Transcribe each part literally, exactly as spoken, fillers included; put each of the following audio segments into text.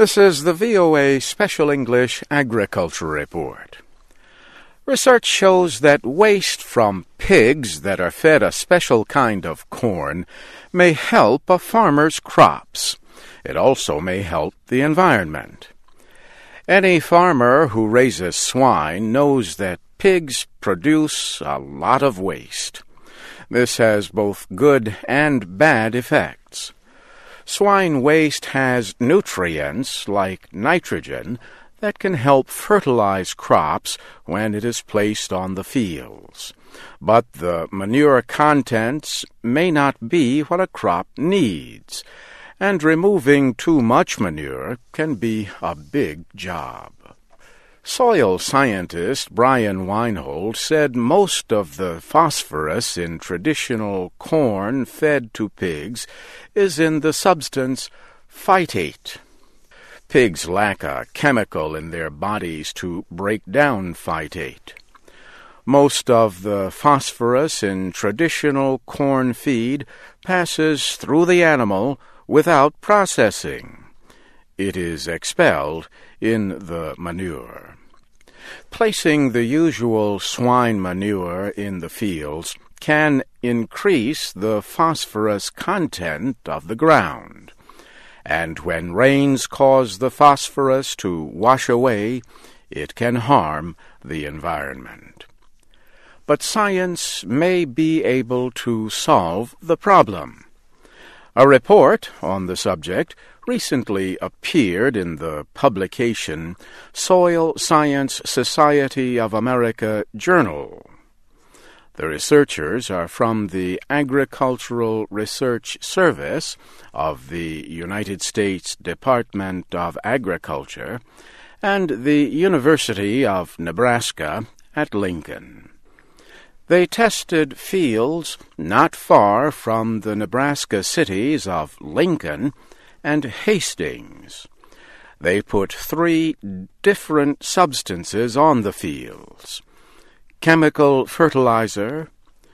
This is the V O A Special English Agriculture Report. Research shows that waste from pigs that are fed a special kind of corn may help a farmer's crops. It also may help the environment. Any farmer who raises swine knows that pigs produce a lot of waste. This has both good and bad effects. Swine waste has nutrients like nitrogen that can help fertilize crops when it is placed on the fields. But the manure contents may not be what a crop needs, and removing too much manure can be a big job. Soil scientist Brian Weinhold said most of the phosphorus in traditional corn fed to pigs is in the substance phytate. Pigs lack a chemical in their bodies to break down phytate. Most of the phosphorus in traditional corn feed passes through the animal without processing. It is expelled in the manure. Placing the usual swine manure in the fields can increase the phosphorus content of the ground. And when rains cause the phosphorus to wash away, it can harm the environment. But science may be able to solve the problem. A report on the subject recently appeared in the publication Soil Science Society of America Journal. The researchers are from the Agricultural Research Service of the United States Department of Agriculture and the University of Nebraska at Lincoln. They tested fields not far from the Nebraska cities of Lincoln and Hastings. They put three different substances on the fields: chemical fertilizer,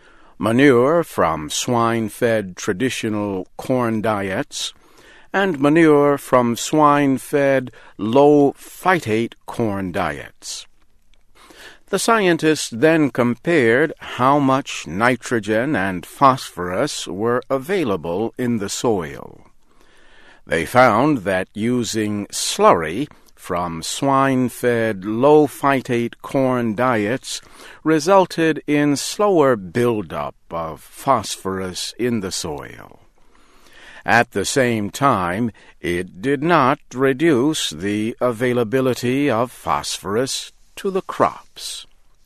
manure from swine-fed traditional corn diets, and manure from swine-fed low-phytate corn diets. The scientists then compared how much nitrogen and phosphorus were available in the soil. They found that using slurry from swine-fed low-phytate corn diets resulted in slower buildup of phosphorus in the soil. At the same time, it did not reduce the availability of phosphorus to the crops.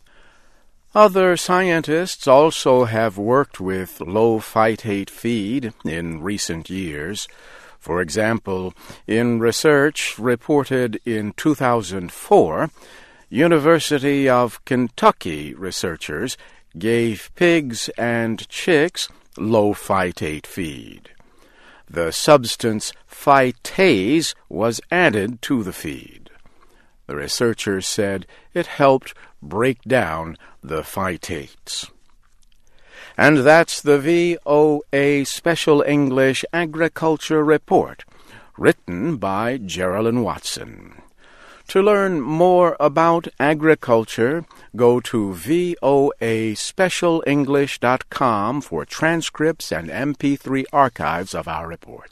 Other scientists also have worked with low-phytate feed in recent years. For example, in research reported in two thousand four, University of Kentucky researchers gave pigs and chicks low-phytate feed. The substance phytase was added to the feed. The researchers said it helped break down the phytates. And that's the V O A Special English Agriculture Report, written by Geraldine Watson. To learn more about agriculture, go to voa special english dot com for transcripts and M P three archives of our reports.